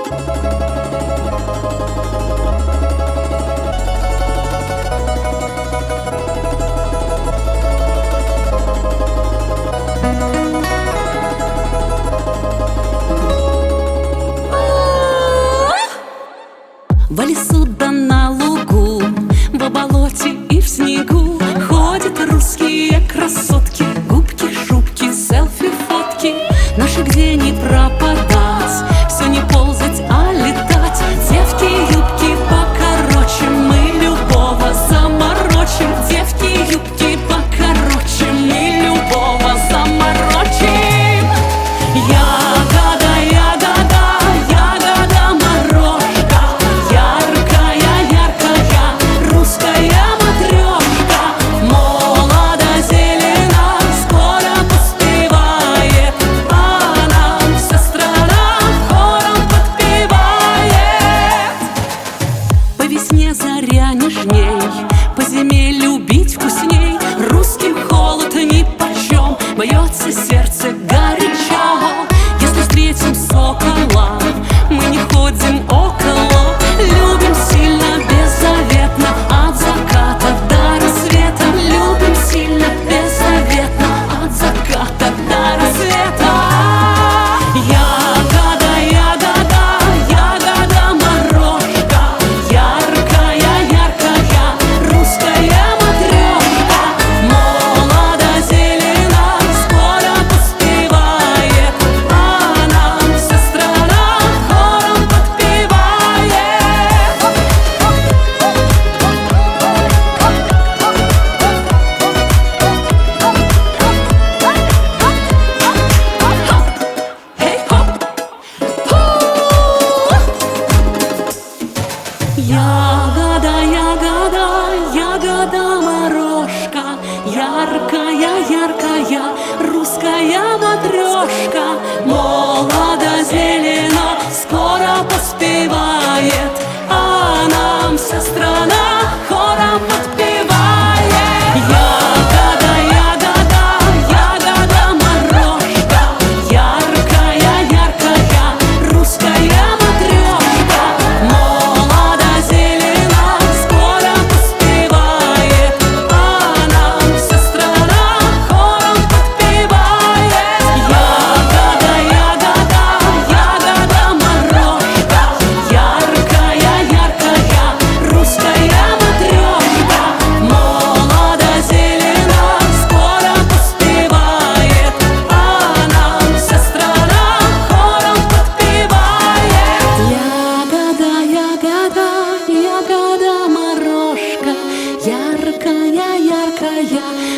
В лесу да на лугу, в болоте и в снегу ходят русские красотки, губки, шубки, селфи, фотки. Наши где не пропадать, все не ползать, а летать. Девки, юбки покороче, мы любого заморочим. Девки, юбки покороче, мы любого заморочим. Ягода, ягода, ягода морожка, яркая, яркая, русская матрешка. Молодо зелена, скоро поспевает, а нам вся страна хором подпевает. По весне заря нежней, по зиме любить вкусней. Русским холод нипочем, бьется сердце горячо. Если встретим сокола, мы не ходим около. Любим сильно, беззаветно, от заката до рассвета. Любим сильно, беззаветно, от заката до рассвета. Ягода, ягода, ягода морожка, яркая, яркая, русская матрешка. Молодо зелена, скоро поспевает, а нам вся страна хором подпевает. Ягода, ягода, ягода морожка, яркая, яркая, русская матрешка. Молодо зелена, скоро поспевает, а нам вся страна хором подпевает. Ягода, ягода, ягода морожка, яркая, яркая, русская матрешка. Молодо зелена, скоро поспевает, а нам вся страна хором подпевает. Ягода, ягода, ягода морожка, яркая, яркая, русская матрешка. Молодо зелена, скоро поспевает, а нам вся страна хором подпевает. Ягода, ягода, ягода морожка, яркая, яркая,